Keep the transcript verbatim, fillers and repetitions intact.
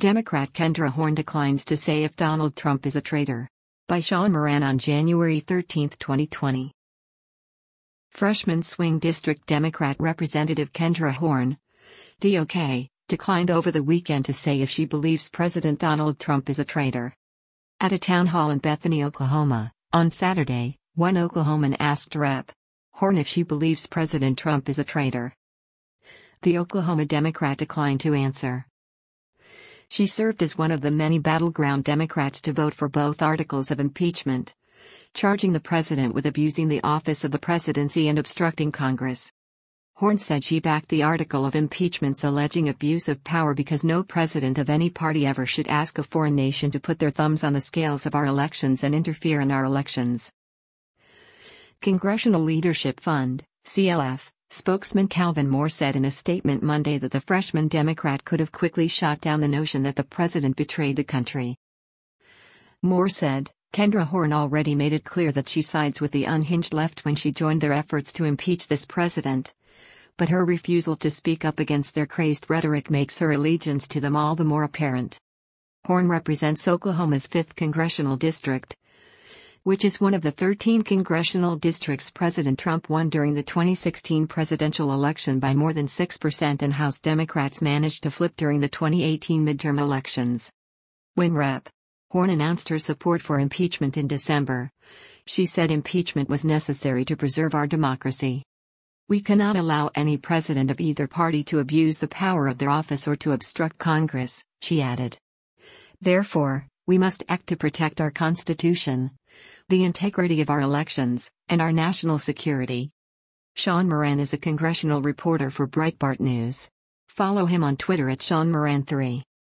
Democrat Kendra Horn declines to say if Donald Trump is a traitor. By Sean Moran on January thirteenth, twenty twenty. Freshman swing district Democrat Representative Kendra Horn, D O K, declined over the weekend to say if she believes President Donald Trump is a traitor. At a town hall in Bethany, Oklahoma, on Saturday, one Oklahoman asked Representative Horn if she believes President Trump is a traitor. The Oklahoma Democrat declined to answer. She served as one of the many battleground Democrats to vote for both articles of impeachment, charging the president with abusing the office of the presidency and obstructing Congress. Horn said she backed the article of impeachments alleging abuse of power because no president of any party ever should ask a foreign nation to put their thumbs on the scales of our elections and interfere in our elections. Congressional Leadership Fund, C L F, spokesman Calvin Moore said in a statement Monday that the freshman Democrat could have quickly shot down the notion that the president betrayed the country. Moore said, Kendra Horn already made it clear that she sides with the unhinged left when she joined their efforts to impeach this president. But her refusal to speak up against their crazed rhetoric makes her allegiance to them all the more apparent. Horn represents Oklahoma's fifth congressional district, which is one of the thirteen congressional districts President Trump won during the twenty sixteen presidential election by more than six percent and House Democrats managed to flip during the twenty eighteen midterm elections. When Representative Horn announced her support for impeachment in December, she said impeachment was necessary to preserve our democracy. We cannot allow any president of either party to abuse the power of their office or to obstruct Congress, she added. Therefore, we must act to protect our Constitution, the integrity of our elections, and our national security. Sean Moran is a congressional reporter for Breitbart News. Follow him on Twitter at Sean Moran three.